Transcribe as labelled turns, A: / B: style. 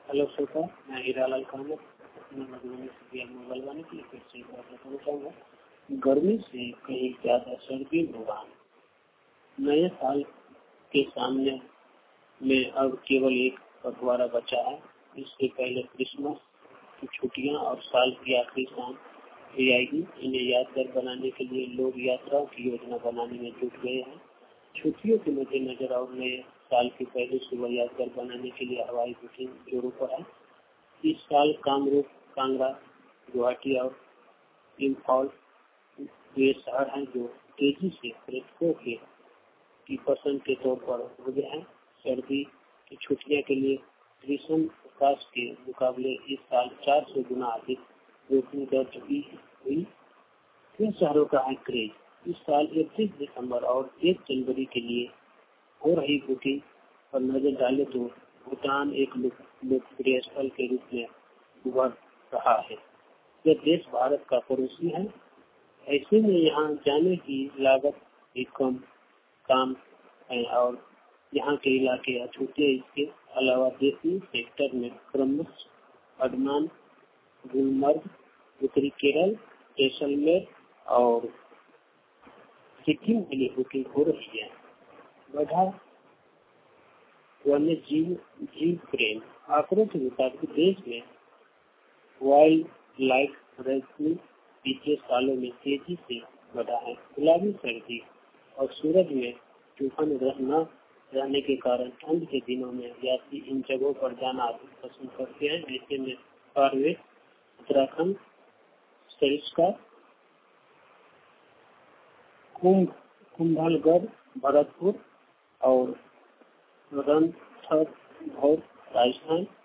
A: Hello श्रोता, मैं हीरालाल कामत अपने मधुबनी से मंगलवानी के लिए फिर से एक बार बताना चाहूँगा। गर्मी से कहीं ज्यादा सर्दी होगा। नए साल के सामने में अब केवल एक पखवाड़ा बचा है। इससे पहले क्रिसमस की छुट्टियां और साल की आखिरी शाम भी आएगी। इन्हें यादगार बनाने के लिए लोग यात्राओं की योजना बनाने में जुट गए हैं। छुट्टियों के मद्देनजर और नए साल की पहली सुबह यादगार बनाने के लिए हवाई बुकिंग जोरों पर है। इस साल कामरूप, कांगड़ा, गुवाहाटी और इम्फाल वे शहर हैं जो तेजी से पर्यटकों की पसंद के तौर पर उभरे हैं। सर्दी की छुट्टियों के लिए ग्रीष्म अवकाश के मुकाबले इस साल 400 गुना अधिक बुकिंग दर्ज हुई। इन शहरों का है क्रेज। इस साल 31 दिसंबर और 1 जनवरी के लिए हो रही बुकिंग पर नजर डाले तो भूटान एक लोकप्रिय स्थल के रूप में उभर रहा है। यह देश भारत का पड़ोसी है। ऐसे में यहाँ जाने की लागत भी काम है और यहाँ के इलाके अछूते। इसके अलावा देशी सेक्टर में प्रमुख अंडमान, गुलमर्ग, उत्तरी केरल, जैसलमेर और सिक्किम के लिए बुकिंग हो रही है। बढ़ा वन्य जीव प्रेम आंकड़ों के मुताबिक देश में वाइल्ड लाइफ रेस्क्यू पिछले सालों में तेजी से बढ़ा है। गुलाबी सर्दी और सूरज में तूफान न रहने के कारण ठंड के दिनों में यात्री इन जगहों पर जाना अधिक पसंद करते हैं। ऐसे में पार्वे, उत्तराखंड, सरिस्का, कुंभलगढ़, भरतपुर और रणथंभौर राजस्थान